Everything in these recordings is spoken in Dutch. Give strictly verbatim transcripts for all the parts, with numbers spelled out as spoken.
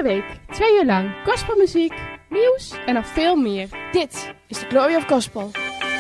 week, twee uur lang, gospelmuziek, nieuws en nog veel meer. Dit is de Glory of Gospel.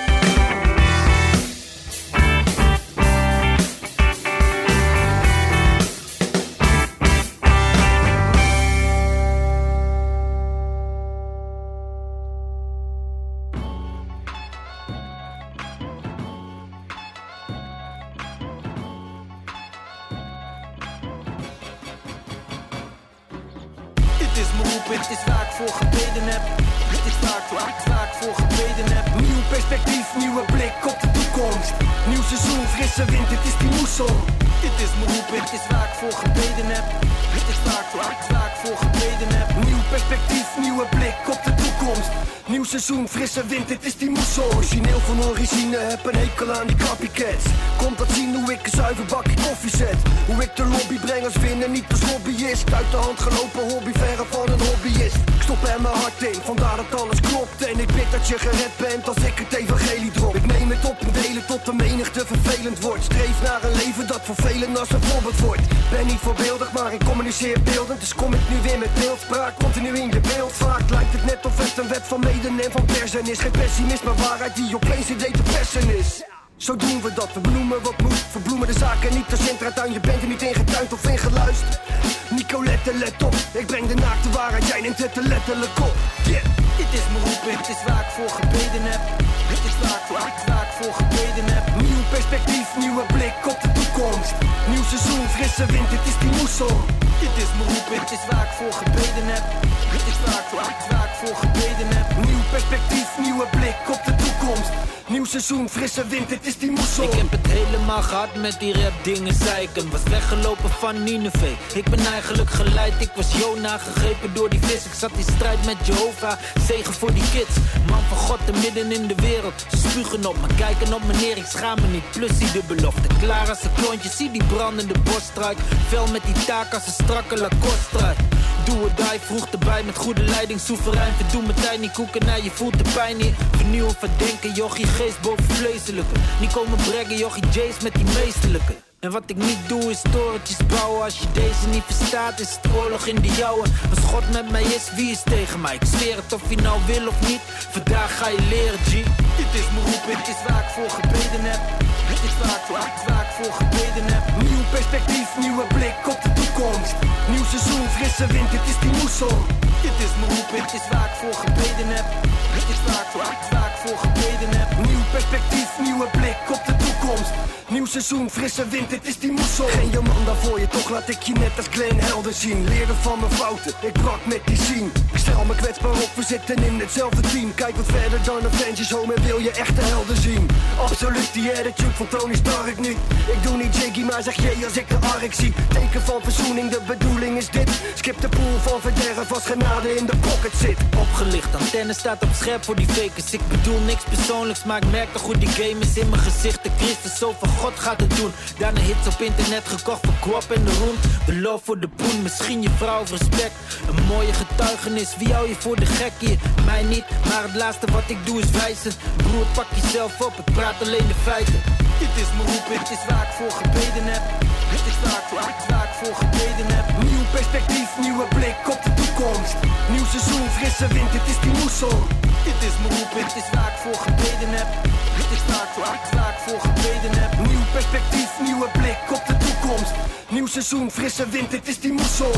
Het is waar ik voor gebeden heb. Het is waar ik, waar ik, waar ik voor gebeden heb. Nieuw perspectief, nieuwe blik op de toekomst. Nieuw seizoen, frisse wind, het is die moesel. Dit is mijn roep, het is waar ik voor gebeden heb. Het is waar ik, waar ik, waar ik voor gebeden heb. Nieuw perspectief, nieuwe blik op de toekomst. Nieuw seizoen, frisse wind, het is die moesel. Origineel van origine, heb een hekel aan die copycats. Komt dat zien hoe ik een zuiver bakje koffie zet. Hoe ik de lobby breng als winnaar, niet als hobbyist. Uit de hand gelopen hobby, verre van een hobbyist. Ik stop er mijn hart in, vandaar dat alles klopt. En ik bid dat je gered bent als ik het evangelie drop. Ik neem het op en delen tot de menigte vervelend wordt. Streef naar een leven dat voor velen als een voorbeeld wordt. Ben niet voorbeeldig, maar ik communiceer beeldend. Dus kom ik nu weer met beeldspraak, continu in je beeld. Vaak lijkt het net of het een wet van mede en van persen is. Geen pessimist, maar waarheid die opeens in te persen is. Zo doen we dat, we benoemen wat moet. Verbloemen de zaken niet als intratuin. Je bent er niet ingetuind of ingeluisterd. Nicolette, let op. Ik breng de naakte waarheid, jij neemt het te letterlijk op. Yeah. Dit is mijn roep, het is waar ik voor gebeden heb. Dit is waar ik, waar ik, waar ik voor gebeden heb. Nieuw perspectief, nieuwe blik op de toekomst. Nieuw seizoen, frisse wind, het is die moesel. Dit is mijn roep, het is waar ik voor gebeden heb. Dit is waar ik, waar ik, waar ik voor gebeden heb. Nieuw perspectief, nieuwe blik op de toekomst. Nieuw seizoen, frisse wind, het is die moesel. Ik heb het helemaal gehad met die rap dingen zeiken. Was weggelopen van Nineveh. Ik ben eigenlijk geleid, ik was Jona gegrepen door die vis. Ik zat in strijd met Jehovah, zegen voor die kids. Man van God te midden in de wereld. Ze spugen op me, kijken op me neer, ik schaam me niet. Plus zie de belofte, klaar als een klontje. Zie die brandende bosstruik. Vel met die taak als een strakke Lacoste-struik. Doe het die, vroeg erbij met goede leiding. Soeverein, verdoe mijn tijd niet koeken. Nou, je voelt de pijn niet. Vernieuwen, verdenken, jochie, geest boven vleeselijke. Niet komen breggen, jochie, Jace met die meesterlijke. En wat ik niet doe is torentjes bouwen. Als je deze niet verstaat is het oorlog in de jouwe. Als God met mij is, wie is tegen mij? Ik zweer het of je nou wil of niet. Vandaag ga je leren, G. Dit is mijn roep, het is waar ik voor gebeden heb. Dit is waar ik, waar ik, waar ik voor gebeden heb. Nieuw perspectief, nieuwe blik op de toekomst. Nieuw seizoen, frisse wind, het is die moesel. Dit is mijn roep, het is waar ik voor gebeden heb. Dit is waar ik, waar ik, waar ik voor gebeden heb. Nieuw perspectief, nieuwe blik op de toekomst. Nieuw seizoen, frisse wind, het is die moesel. Geen Jomanda voor je, toch laat ik je net als Glenn helder zien. Leerde van mijn fouten, ik brak met die scene. Ik stel me kwetsbaar op, we zitten in hetzelfde team. Kijk wat verder dan Avengers home en wil je echte helden zien. Absoluut die attitude van Tony Stark niet. Ik doe niet jiggy, maar zeg je als ik de ark zie. Teken van verzoening, de bedoeling is dit. Skip de pool van verderf als genade in de pocket zit. Opgelicht, antenne staat op scherp voor die fakers. Ik bedoel niks persoonlijks, maar ik merk toch hoe die game is in mijn gezicht. De Christus, zo van God gaat het doen. Daarna hits op internet gekocht voor kwap en de roem. De love voor de poen, misschien je vrouw of respect. Een mooie getuigenis, wie hou je voor de gek hier? Mij niet, maar het laatste wat ik doe is wijzen. Broer, pak jezelf op, ik praat alleen de feiten. Dit is mijn roep, het is waar ik voor gebeden heb. Dit is waar ik, waar ik, waar ik voor gebeden heb. Nieuw perspectief, nieuwe blik op de toekomst. Nieuw seizoen, frisse wind, het is die moesel. Dit is mijn roep, het is waar ik voor gebeden heb. Dit is waar ik, waar ik, waar ik voor gebeden heb. Nieuw perspectief, nieuwe blik op de toekomst. Nieuw seizoen, frisse wind, het is die moesel.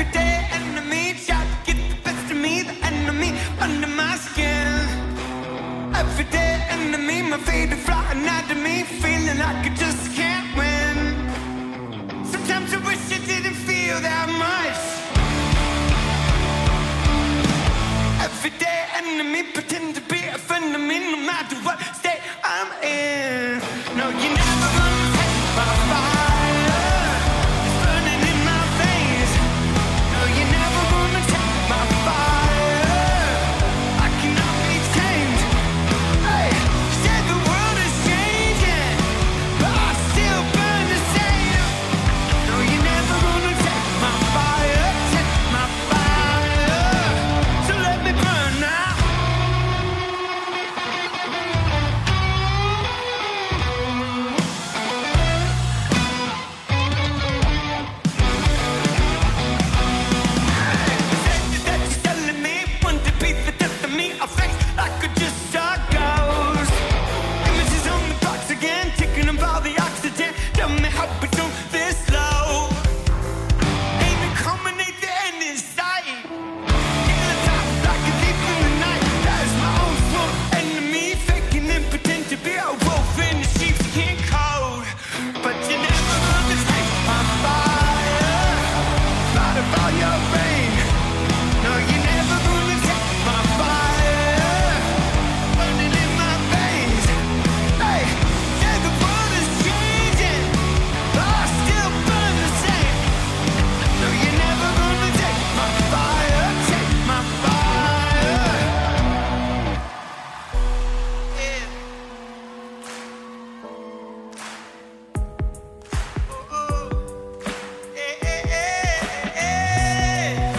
Everyday enemy try to get the best of me, the enemy under my skin. Everyday enemy, my fate is flying out of me, feeling like I just can't win. Sometimes I wish I didn't feel that much. Everyday enemy pretend to be a friend of me, no matter what state I'm in. No, you're never gonna take my fire. It's burning in my veins. No, you're never gonna take my fire. I cannot be tamed. Hey, you said the world is changing, but I still burn the same. No, you're never gonna take my fire, take my fire. So let me burn now. That you're telling me, want to be the death of me. I face like I just saw ghost. Images on the box again, ticking about the oxygen. Tell me how we do this slow. Ain't it coming, ain't the end in sight. In the top, like a thief in the night. That is my own sworn enemy, faking and pretend to be a wolf in the sheep's skin coat. But you're never gonna take my fire. Light up all your rain. No, you're never gonna take my fire. Burning in my veins. Hey, yeah, the world is changing, but I still burn the same. No, you're never gonna take my fire. Take my fire. Yeah. Oh, yeah, yeah, yeah, yeah.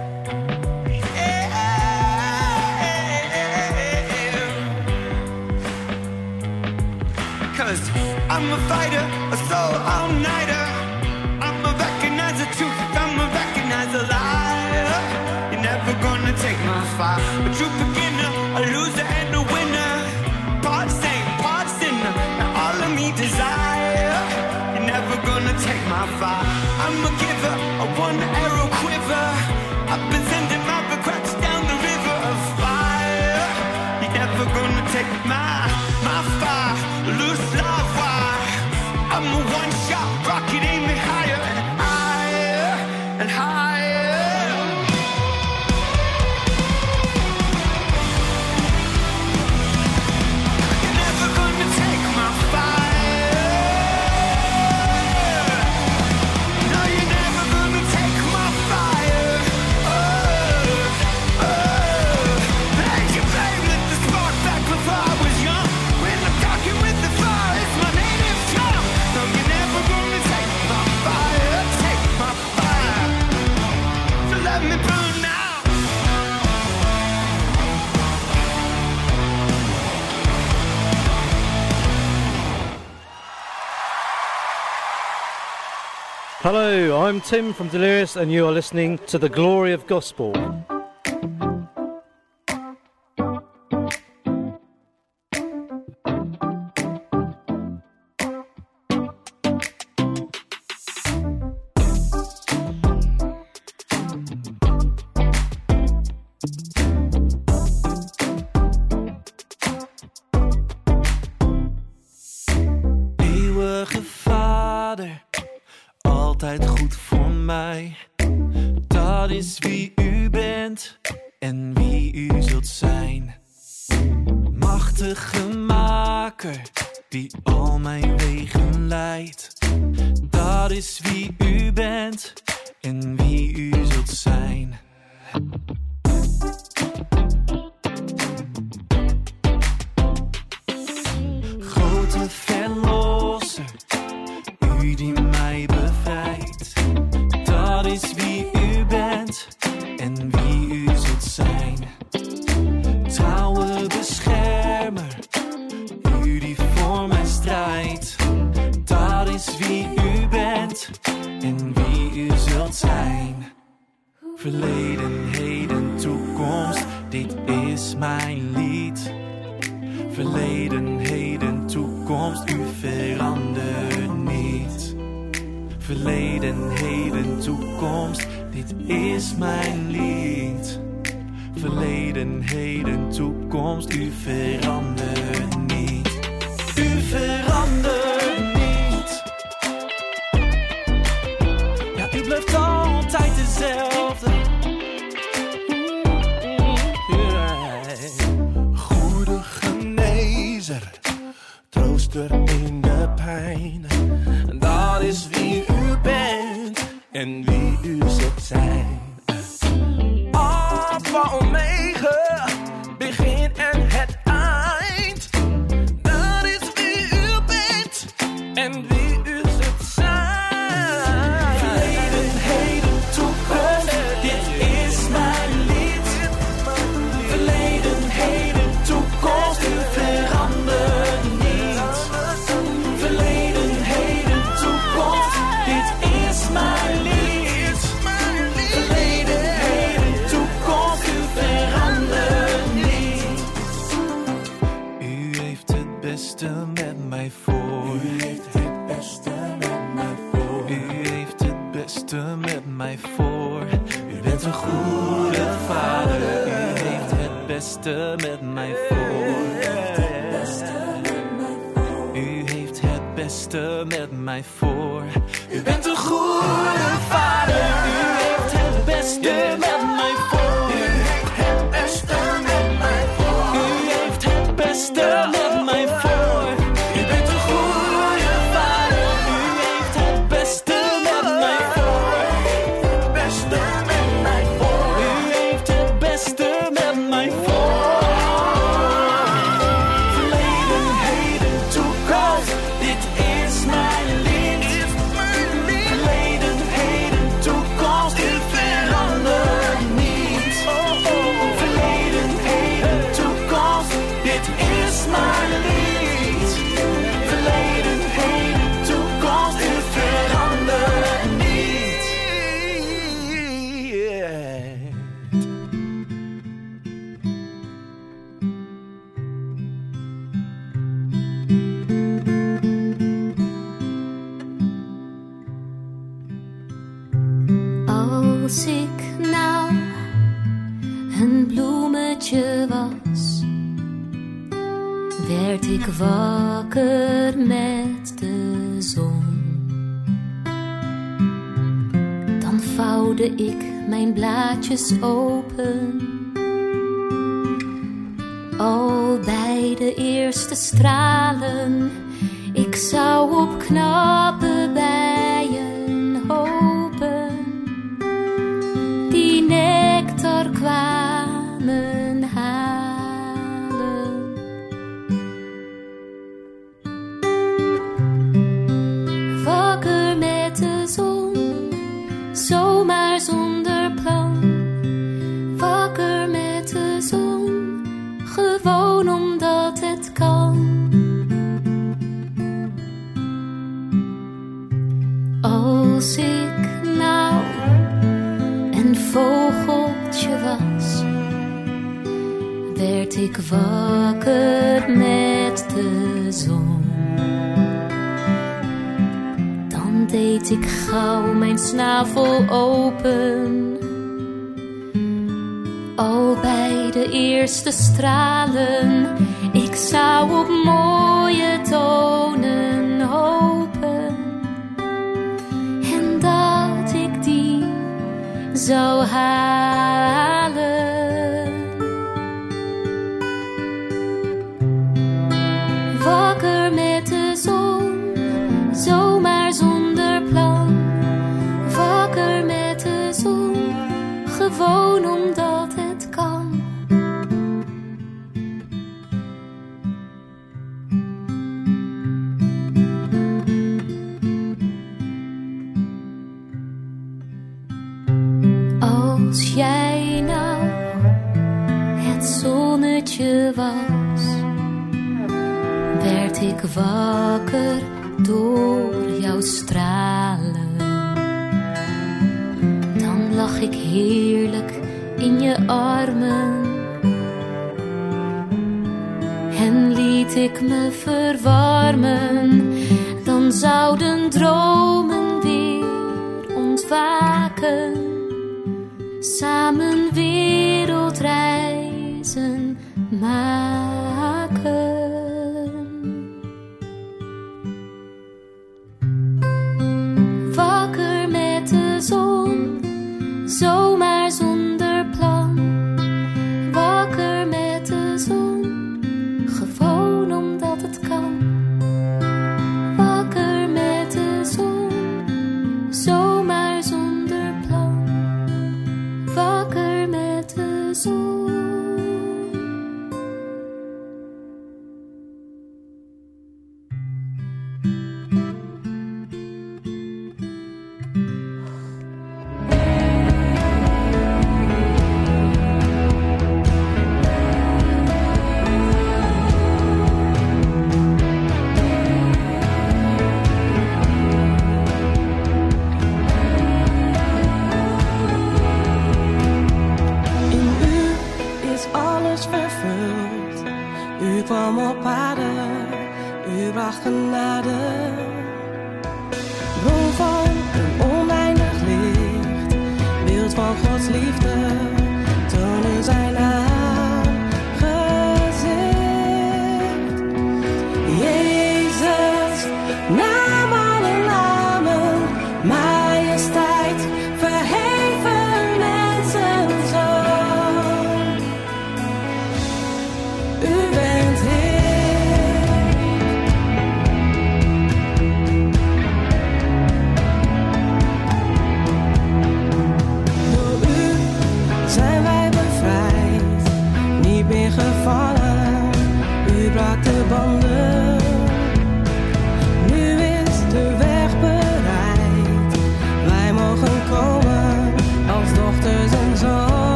Cause I'm a fighter, a soul all-nighter. I'm a recognize the truth, I'm a recognize the liar. You're never gonna take my fire. A true beginner, a loser and a winner. Part saint, part sinner, and all of me desire. You're never gonna take my fire. I'm a giver, a one arrow quiver. I've been sending my regrets down the river of fire. You're never gonna take my, my fire. Loose love wire. I'm a one-shot rocket aiming higher and higher and higher. You're never gonna take my fire. No, you're never gonna take my fire. Oh, oh. Hey, you babe, lit the spark back before I was young. When I'm talking with the fire, it's my native tongue. No, you're never gonna take my fire, take my fire. So let me burn now. Hello, I'm Tim from Delirious and you are listening to The Glory of Gospel. Eeuwige Vader, altijd goed voor mij. Dat is wie u bent en wie u zult zijn. Machtige maker, die al mijn wegen leidt. Dat is wie u bent en wie u zult zijn. Grote verlosser, u die mij bevrijdt. Dat is wie u bent en wie u zult zijn. Trouwe beschermer, u die voor mij strijdt. Dat is wie u bent en wie u zult zijn. Verleden, heden, toekomst, dit is mijn lied. Verleden, heden, toekomst, u verandert niet. Verleden, heden, toekomst, dit is mijn lied. Verleden, heden, toekomst, u verandert niet. U verandert niet. Ja, u blijft altijd dezelfde. Goede genezer, trooster in de pijn. Dat is wie u bent en wie u zult zijn. Alpha Omega, begin en het eind. Dat is wie u bent en wie u zult zijn. Verleden, heden, toekomst, dit is mijn lied. Verleden, heden, toekomst, u verandert niet. Verleden, heden, toekomst, dit is mijn lied. Verleden, heden, toekomst, u verandert niet. U heeft het beste met mij voor. U heeft het beste met mij voor. U heeft het beste met mij voor. U bent een goede vader. U heeft het beste met mij voor. U heeft het beste met mij voor. U bent een goede vader. U heeft het beste met mij voor. U heeft het beste met mij voor. U heeft het beste met mij voor. U bent een goede vader. U heeft het beste met mij voor. Het beste met mij voor. U heeft het beste met mij voor. Verleden, heden, toekomst, dit is mijn lied. Verleden, heden, toekomst, u verandert niet. Verleden, heden, toekomst, dit is mijn lied. Verleden, heden, toekomst, u verandert niet. Als ik nou een bloemetje was, werd ik wakker met de zon. Dan vouwde ik mijn blaadjes open, al bij de eerste stralen. Ik zou op knappe bijen hopen, die nectar kwamen halen. Wakker met de zon, zomaar zonder plan. Wakker met de zon, gewoon omdat het kan. Als ik nou een vogeltje was, werd ik wakker met de zon. Dan deed ik gauw mijn snavel open, al bij de eerste stralen. Ik zou op mooie tonen hopen, en dat ik die zou halen. Wakker met de zon, zomaar zonder plan. Wakker met de zon, gewoon omdat het kan. Als jij nou het zonnetje was, werd ik wakker door jouw stralen. Dan lag ik heerlijk in je armen en liet ik me verwarmen. Dan zouden dromen weer ontwaken maken. Wakker met de zon, zomaar zonder plan. Wakker met de zon, gewoon omdat het kan. Wakker met de zon, zomaar zonder plan. Wakker met de zon.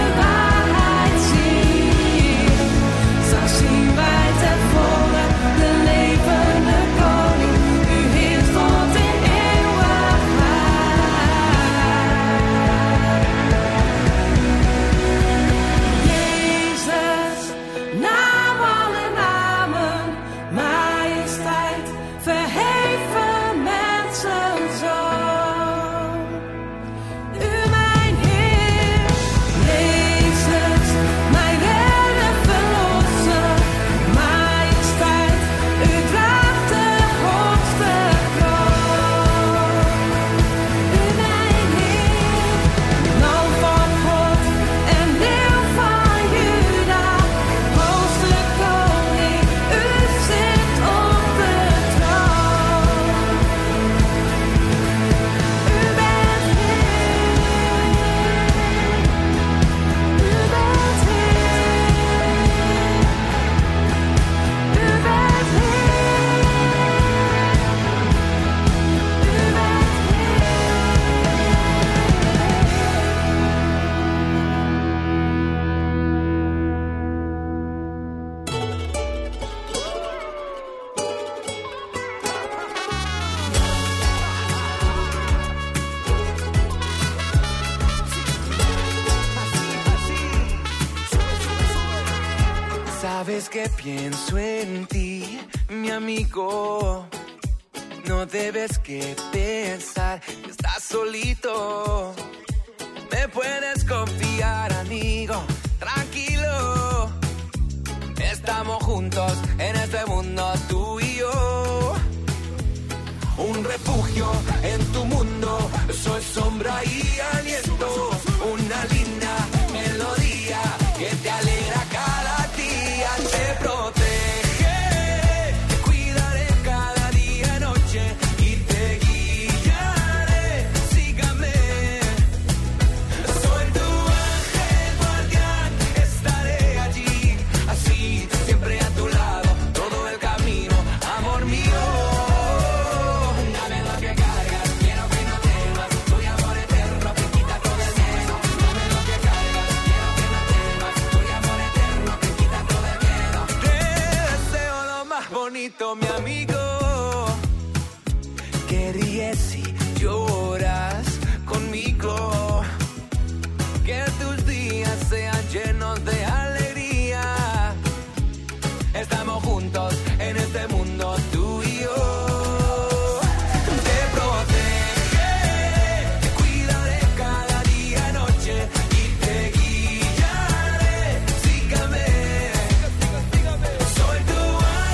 Zien wij ten volle de es que pienso en ti, mi amigo. No debes que pensar que estás solito. Me puedes confiar, amigo, tranquilo. Estamos juntos en este mundo, tú y yo. Un refugio en tu mundo, soy sombra y aliento. Una linda melodía que te alegra cada día, te protege, te cuidaré cada día y noche y te guiaré, sígame. Soy tu ángel guardián, estaré allí, así siempre a tu lado, todo el camino, amor mío. Mi amigo, que ríes y lloras conmigo, que tus días sean llenos de alegría. Estamos juntos en este mundo, tú y yo. Te protege, te cuidaré cada día y noche y te guiaré, sígame. Soy tu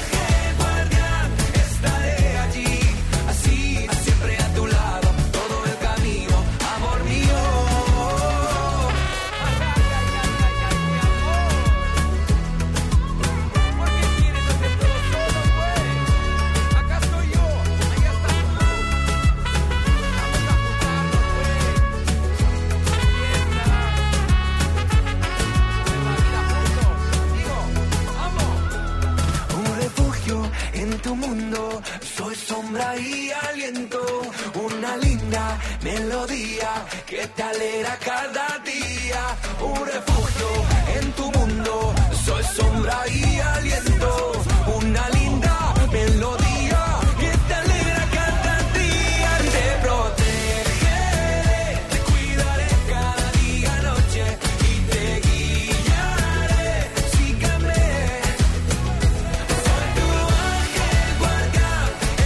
y aliento, una linda melodía que te alegra cada día. Un refugio en tu mundo, soy sombra y aliento, una linda melodía que te alegra cada día. Te protege, te cuidaré cada día y noche y te guiaré, sígame. Soy tu ángel guardián,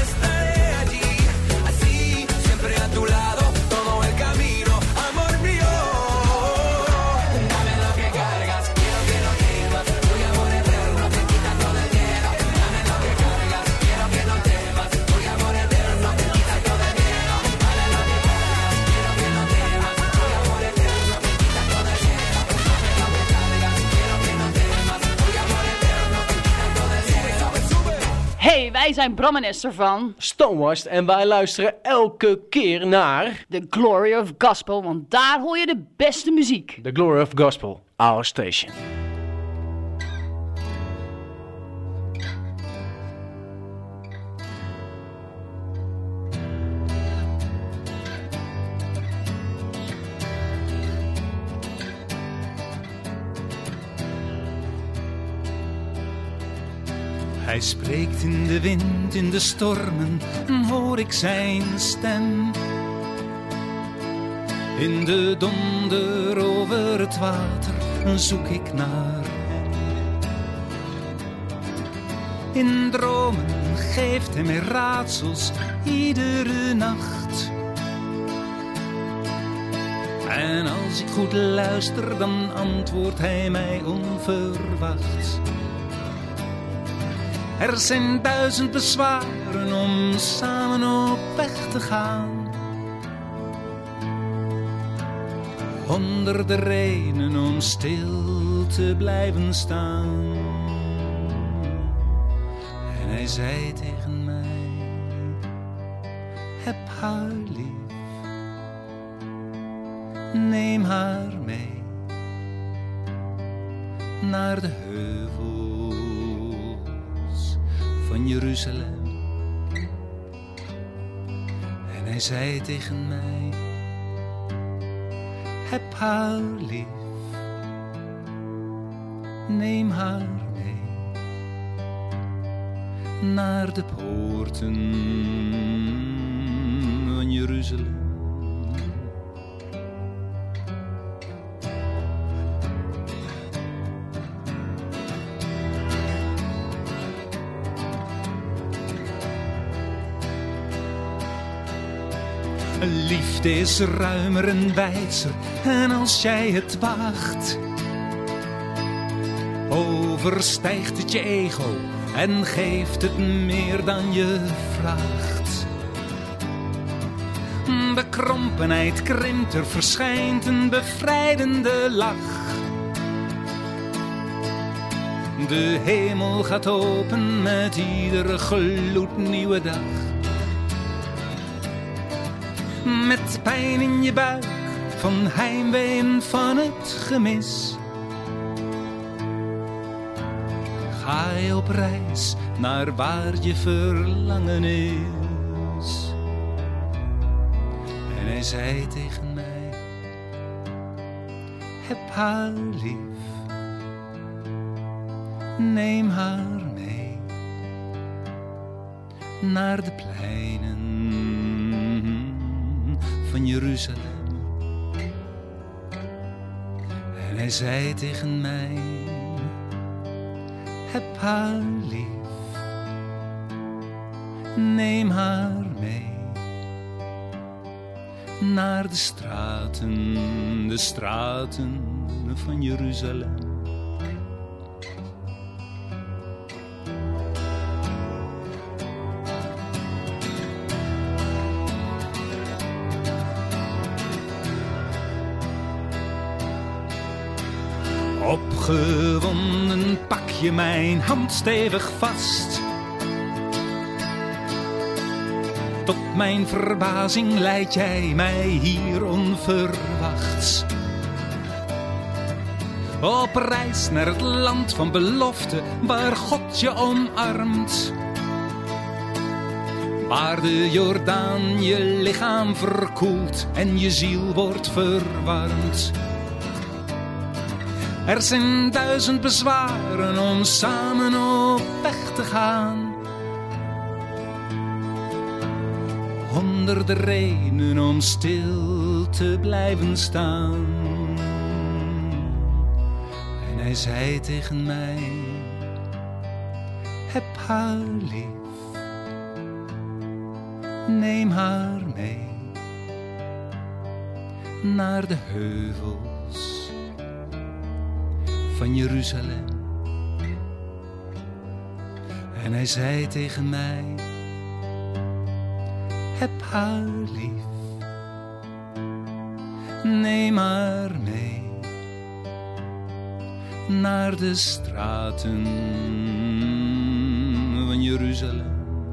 siempre a tu lado, todo el camino, amor mío. Dame lo que cargas, quiero que no temas, tu amor eterno te quita todo el miedo. Dame lo que cargas, quiero que no temas, tu amor eterno te quita todo el miedo. Dame lo que cargas, quiero que no temas, tu amor eterno te quita todo el miedo. Dame lo que cargas, quiero que no temas, tu amor eterno te quita todo el miedo. Hey, wij zijn Bram en Esther van Stonewashed en wij luisteren elke keer naar The Glory of Gospel, want daar hoor je de beste muziek. The Glory of Gospel, our station. Hij spreekt in de wind, in de stormen, hoor ik zijn stem. In de donder over het water zoek ik naar hem. In dromen geeft hij mij raadsels iedere nacht. En als ik goed luister, dan antwoordt hij mij onverwachts. Er zijn duizend bezwaren om samen op weg te gaan. Honderden redenen om stil te blijven staan. En hij zei tegen mij, heb haar lief. Neem haar mee naar de heuvel van Jeruzalem. En hij zei tegen mij, heb haar lief. Neem haar mee naar de poorten van Jeruzalem. Liefde is ruimer en wijzer en als jij het waagt, overstijgt het je ego en geeft het meer dan je vraagt. Bekrompenheid krimpt, er verschijnt een bevrijdende lach. De hemel gaat open met iedere gloednieuwe dag. Met pijn in je buik, van heimwee en van het gemis, ga je op reis naar waar je verlangen is. En hij zei tegen mij, heb haar lief, neem haar mee naar de pleinen van Jeruzalem. En hij zei tegen mij, heb haar lief, neem haar mee naar de straten, de straten van Jeruzalem. Opgewonden pak je mijn hand stevig vast. Tot mijn verbazing leid jij mij hier onverwachts. Op reis naar het land van belofte, waar God je omarmt. Waar de Jordaan je lichaam verkoelt en je ziel wordt verwarmd. Er zijn duizend bezwaren om samen op weg te gaan. Honderden redenen om stil te blijven staan. En hij zei tegen mij, heb haar lief, neem haar mee naar de heuvels van Jeruzalem. En hij zei tegen mij, heb haar lief, neem haar mee naar de straten van Jeruzalem.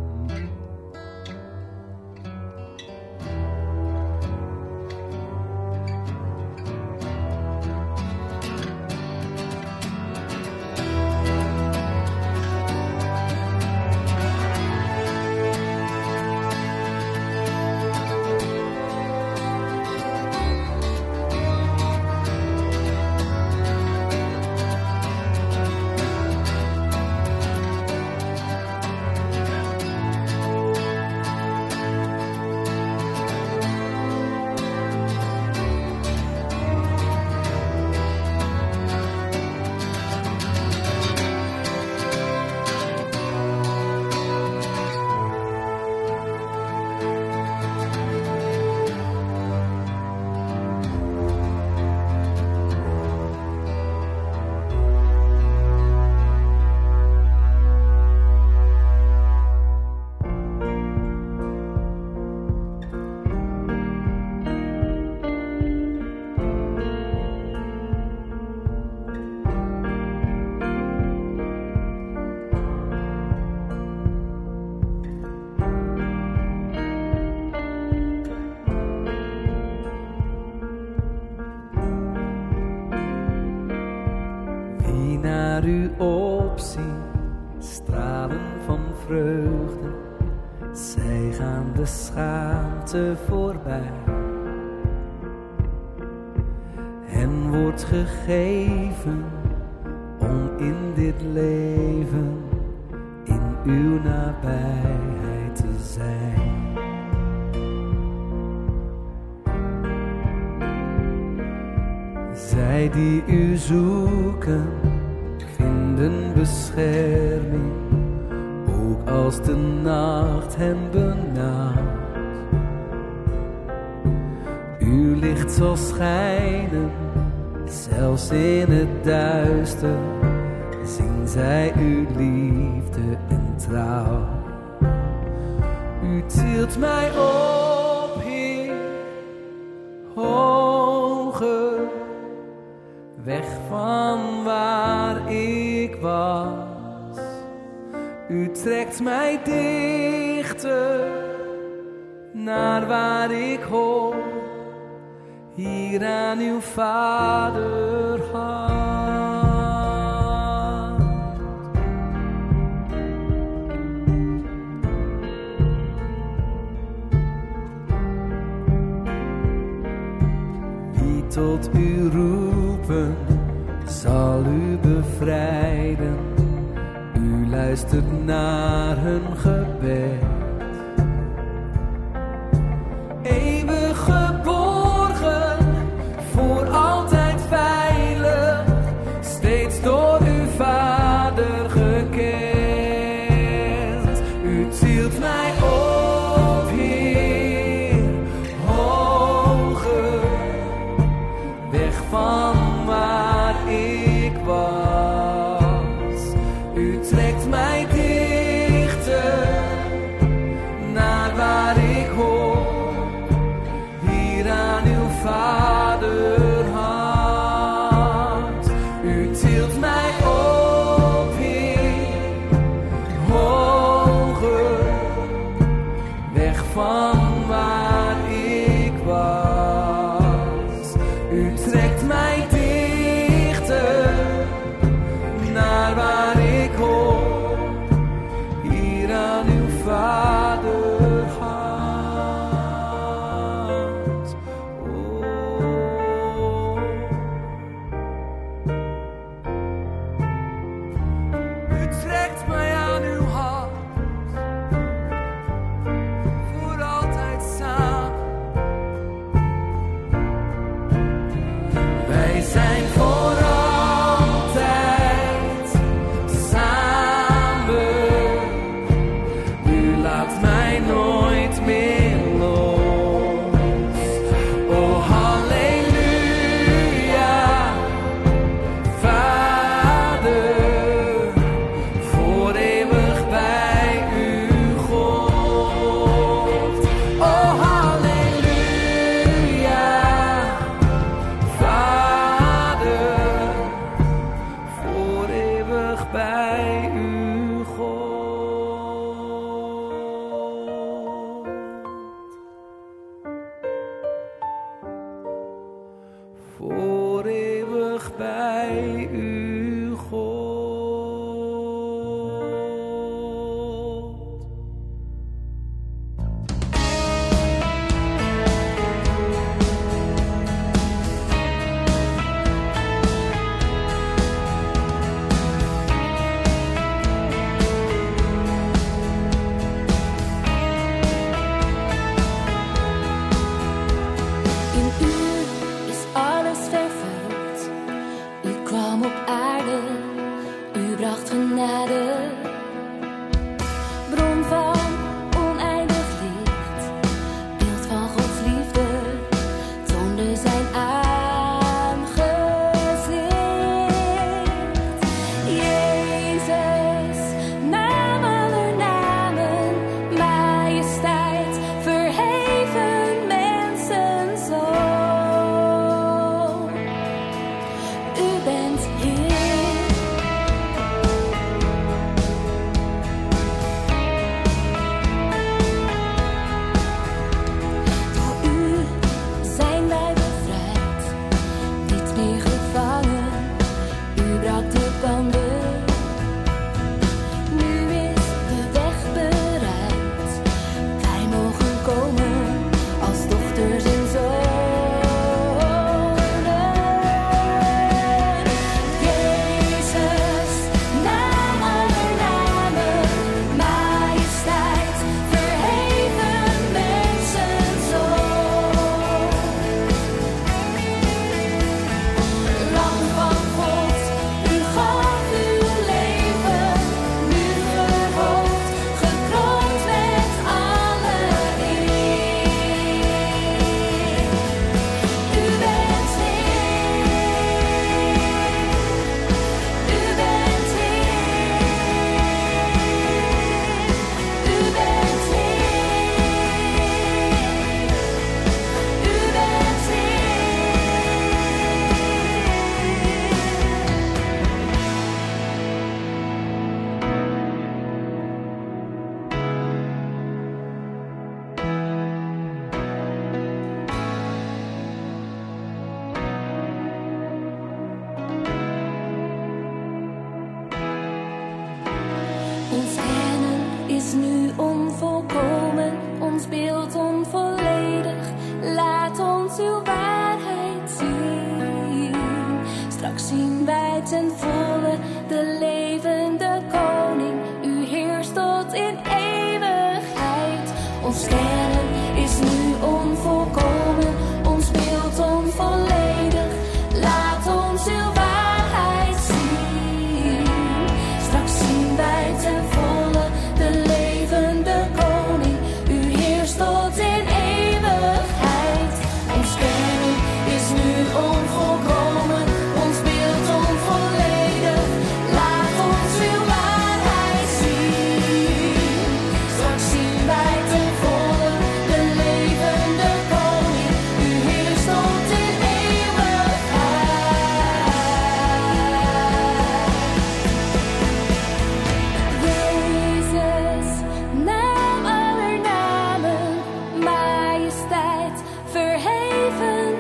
Naar u opzien, stralen van vreugde, zij gaan de schaamte voorbij. Hen wordt gegeven om in dit leven in uw nabijheid te zijn. Zij die u zoeken, vinden bescherming, ook als de nacht hen benauwt. Uw licht zal schijnen, zelfs in het duister. Zien zij uw liefde en trouw. U tilt mij op, Heer, hoger, weg van waar ik was. U trekt mij dichter naar waar ik hoor, hier aan uw vaderhart. Wie tot u roepen, zal u bevrijden. U luistert naar hun gebed. Eeuwig geborgen, voor altijd veilig, steeds door uw Vader gekend. U tilt mij op, Heer, hoger, weg van waar ik was. U trekt mij dichter naar waar ik hoor, hier aan uw vaderhart. U tilt mij op, Heer, hoger, weg van waar ik was. U trekt mij dichter naar waar ik hoor, hier aan uw vaderhart. Oh. U trekt mij aan uw hart, voor altijd. ons beeld onvolledig. Laat ons uw waarheid zien. Straks zien wij ten volle de levende koning. U heerst tot in eeuwigheid. Ons kennen is nu onvolkomen, ons beeld onvolledig. Laat ons uw waarheid zien. Straks zien wij ten volle de levende koning. U heerst tot in eeuwigheid. Ons kennen is nu onvolkomen, ons beeld onvolledig. Laat ons uw waarheid zien. Straks zien wij ten volle de levende koning. U heerst tot in Jezus, naam aller namen, majesteit, verheven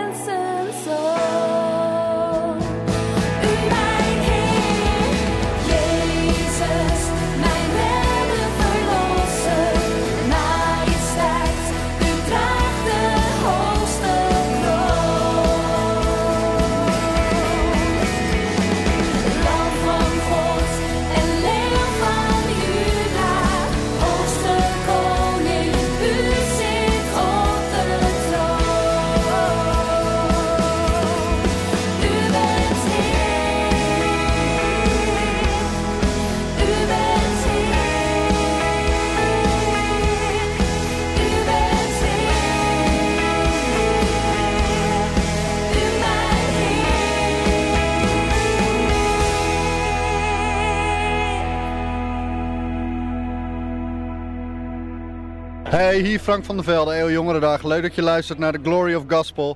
mensenzoon. U mijn Heer, Jezus, mijn redder, verlosser, majesteit, u draagt de hoogste kroon. Lam van God en leeuw van Juda, hoogste koning, u zit op de troon. U bent Heer, u bent Heer, u bent Heer, u mijn Hey, hier Frank van der Velde, Eeuw Jongerendag. Leuk dat je luistert naar de Glory of Gospel.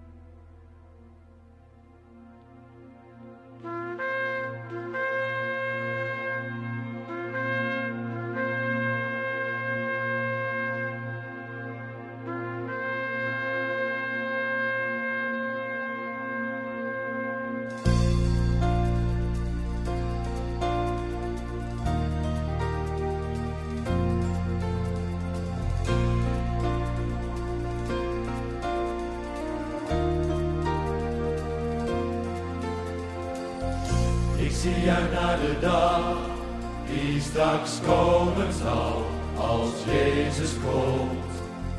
Ik zie uit naar de dag die straks komen zal, als Jezus komt.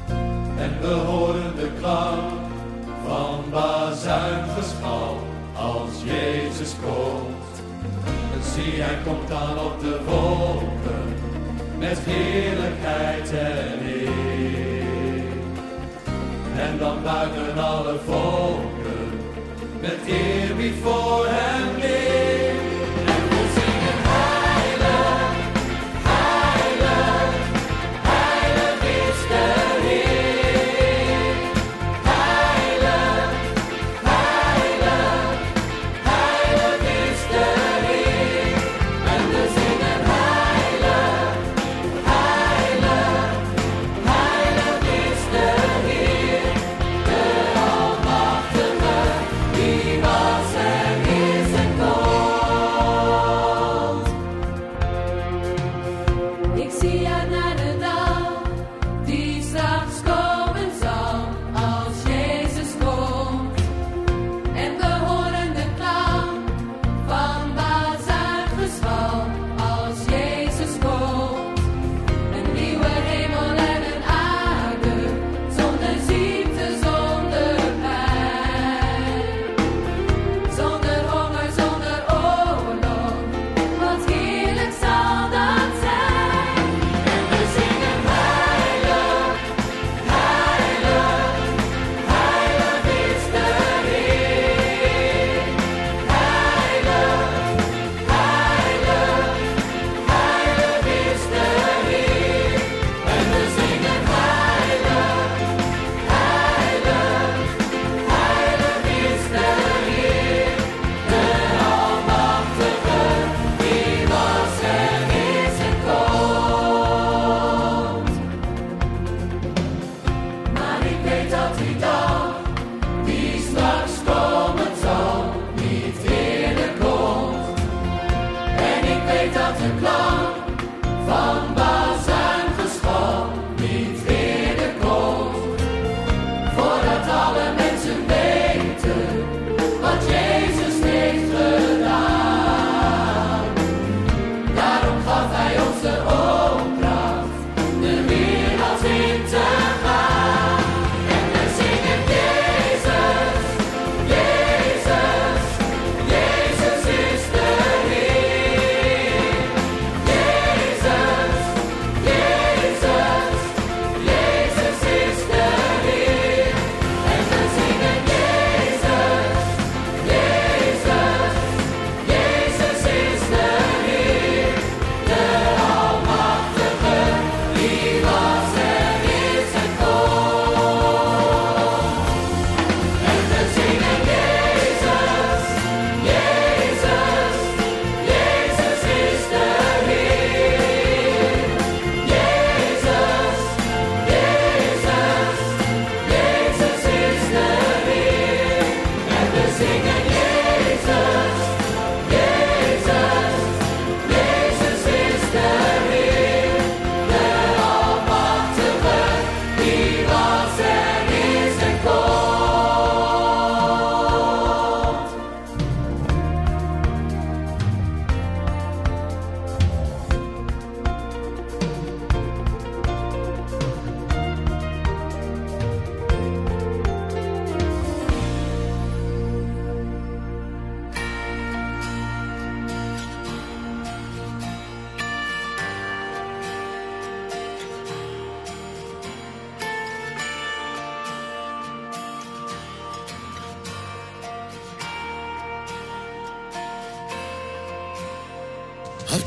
En we horen de klank van bazuingeschal, als Jezus komt. En zie, hij komt dan op de wolken, met heerlijkheid en eer. En dan buiten alle volken, met eerbied voor hem weer. Zonder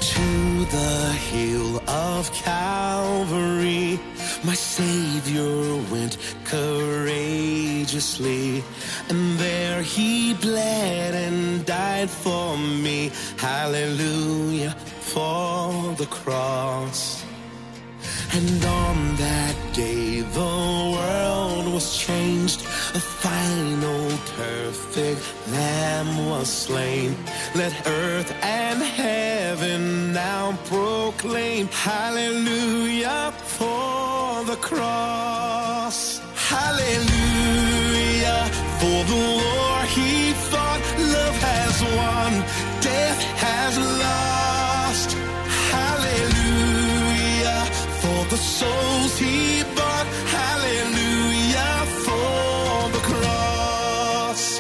To the hill of Calvary, my Savior went courageously, and there he bled and died for me. Hallelujah for the cross. And on that day the world was changed. A final perfect Lamb was slain. Let earth and heaven now proclaim. Hallelujah for the cross. Hallelujah for the war he fought. Love has won, death has lost. Hallelujah for the souls he bought. Hallelujah for the cross.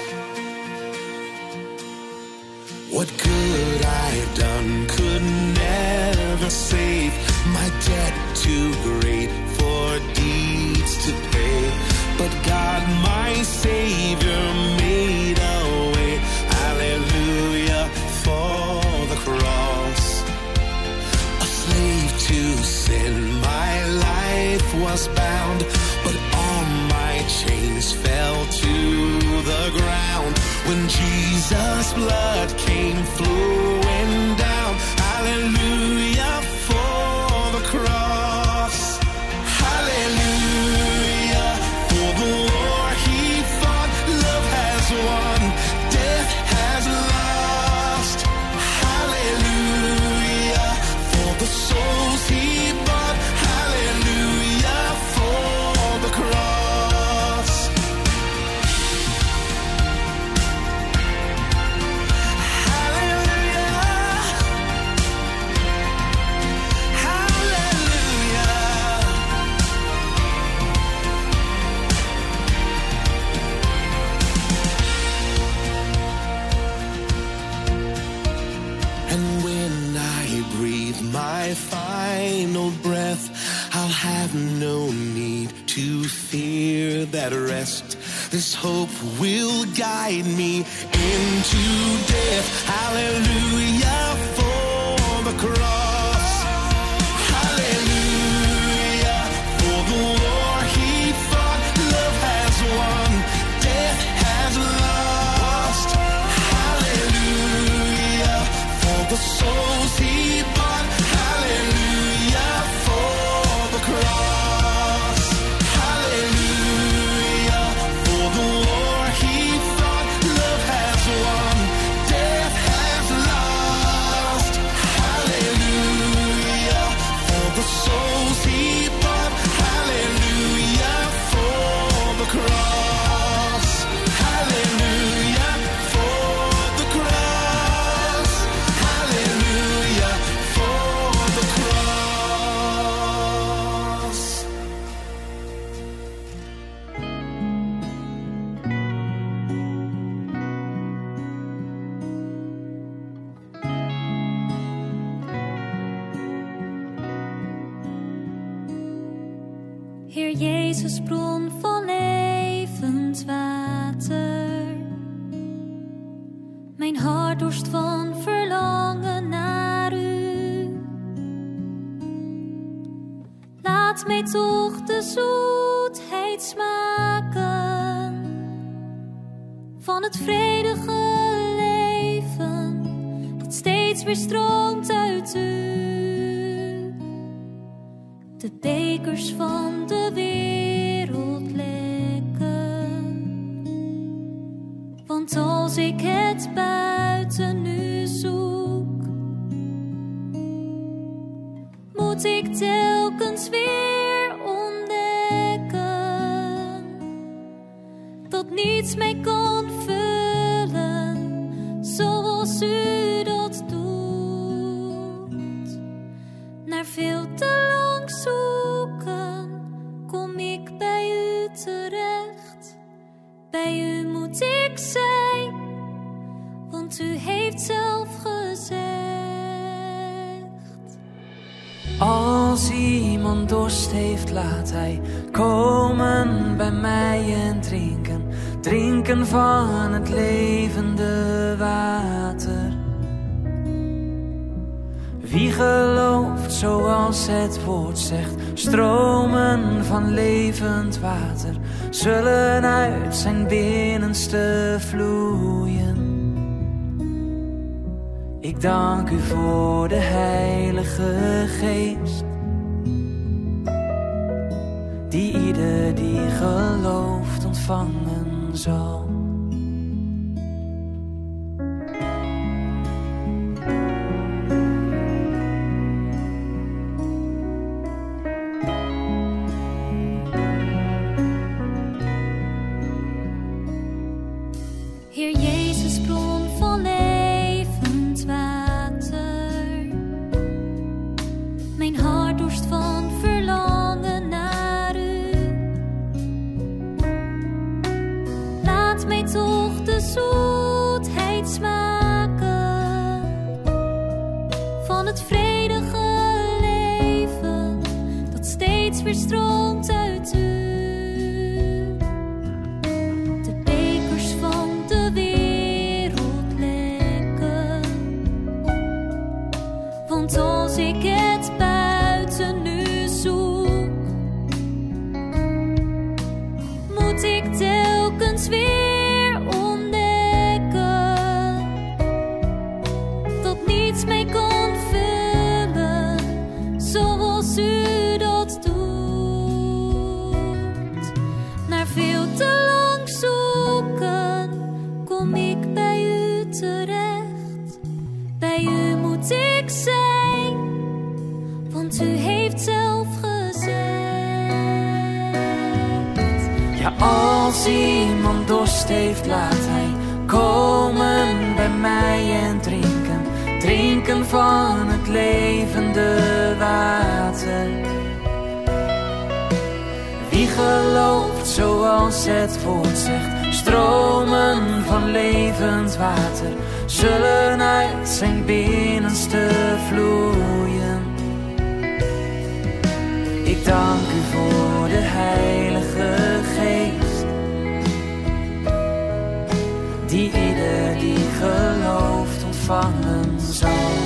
What good I've done could never save. My debt too great for deeds to pay. But God, my Savior, made a way. Hallelujah for the cross. A slave to sin, my life was bound, but all my chains fell to the ground when Jesus' blood came flowing down. Hallelujah for the cross. Hallelujah for the war he fought. Love has won, death has lost. Hallelujah for the souls he bought. Hallelujah for the cross. Hallelujah. Hallelujah. And when I breathe my final breath, I'll have no need to fear that rest. This hope will guide me into death. Hallelujah for the cross. Hallelujah for the war he fought. Love has won, death has lost. Hallelujah for the souls he bought. Hallelujah for the cross. Hallelujah for the war he fought. Love has won, death has lost. Hallelujah for the souls he bought. Hallelujah for the cross. Hallelujah for the cross. Hallelujah for the cross. Heer Jezus, bron van levend water. Mijn hart dorst van verlangen naar u. Laat mij toch de zoetheid smaken van het vredige leven dat steeds weer stroomt uit u. De bekers van de wereld lekken. Want als ik het buiten u zoek, moet ik telkens weer ontdekken dat niets mij kan vullen zoals u dat doet. Naar veel te lang zoeken kom ik bij u terecht. Bij u moet ik zijn, want u heeft zelf gezegd. Als iemand dorst heeft, laat hij komen bij mij en drinken. Drinken van het levende water. Wie gelooft zoals het woord zegt, stromen van levend water zullen uit zijn binnenste vloeien. Ik dank u voor de Heilige Geest, die ieder die gelooft ontvangen zal. Heer Jezus, bron van levend water, mijn hart dorst van verlangen naar u. Laat mij toch de zoetheid smaken van het vredige leven dat steeds weer stroomt uit u. Als ik het buiten nu zoek, moet ik telkens weer ontdekken dat niets mij kan vullen zoals u dat doet. Na veel te lang zoeken kom ik bij u terecht. Bij u moet ik zijn, want u heeft zelf gezegd. Ja, als iemand dorst heeft, laat hij komen bij mij en drinken. Drinken van het levende water. Wie gelooft zoals het woord zegt, stromen van levend water zullen uit zijn binnenste vloeien. Ik dank u voor de Heilige Geest, die ieder die gelooft ontvangen zal.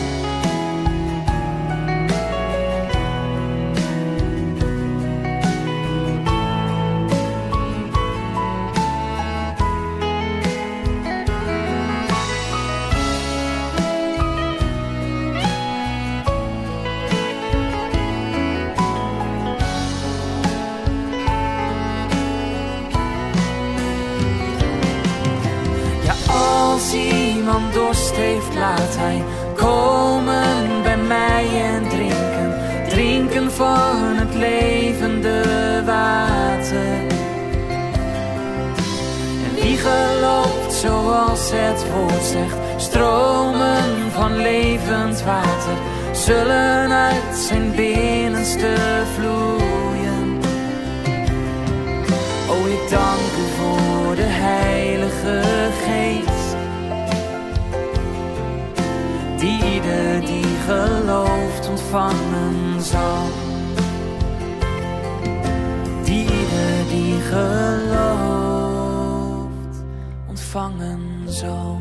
Als iemand dorst heeft, laat hij komen bij mij en drinken. Drinken van het levende water. En wie gelooft zoals het woord zegt, stromen van levend water zullen uit zijn binnenste vloeien. O, ik dank u voor de Heilige Geest, die ieder die gelooft ontvangen zal. Die ieder die gelooft ontvangen zal.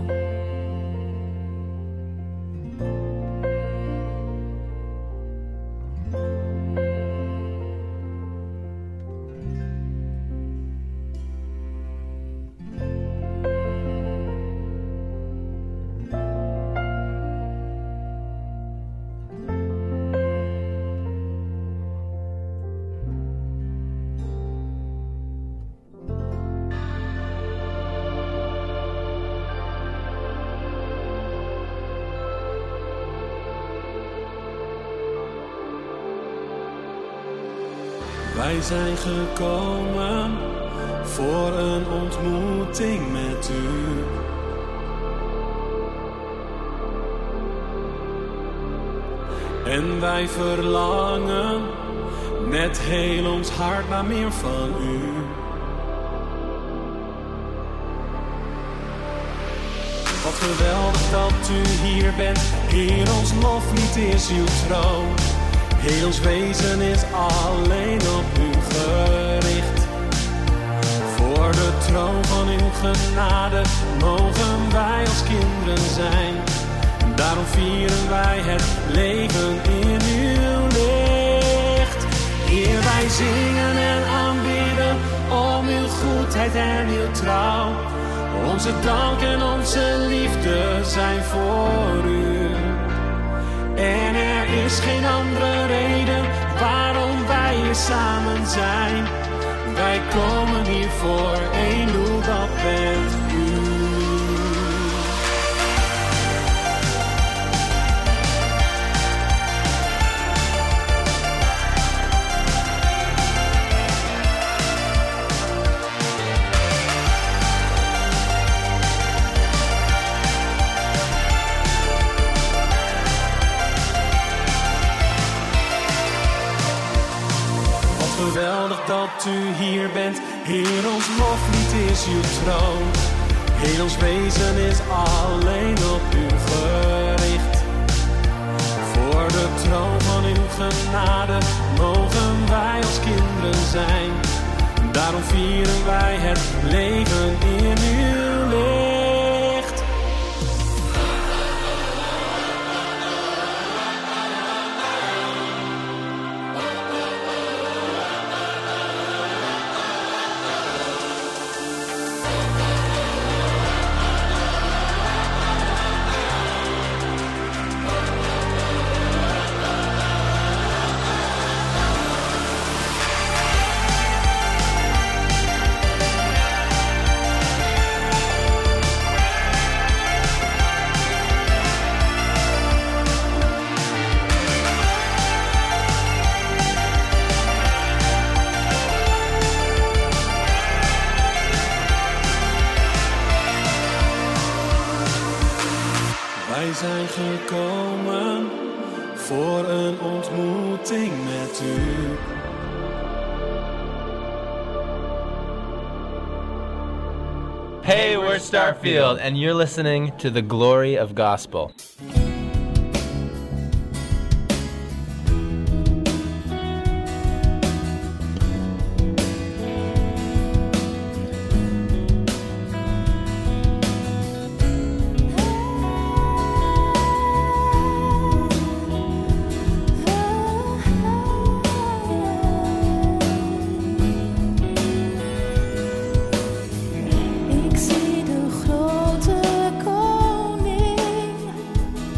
Wij zijn gekomen voor een ontmoeting met u. En wij verlangen met heel ons hart naar meer van u. Wat geweldig dat u hier bent, Heer, ons loflied is uw troon. Heel ons wezen is alleen op u gericht. Voor de troon van uw genade mogen wij als kinderen zijn. Daarom vieren wij het leven in uw licht. Heer, wij zingen en aanbidden om uw goedheid en uw trouw. Onze dank en onze liefde zijn voor u. En er is geen andere reden waarom wij hier samen zijn. Wij komen hier voor één doel, dat bent u. Geweldig dat u hier bent, Heer, ons loflied is uw troon. Heel ons wezen is alleen op u gericht. Voor de troon van uw genade mogen wij als kinderen zijn. Daarom vieren wij het leven in uw licht. Wij zijn gekomen voor een ontmoeting met u. Hey, we're Starfield, and you're listening to The Glory of Gospel. Ik zie de grote koning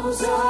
Hosanna.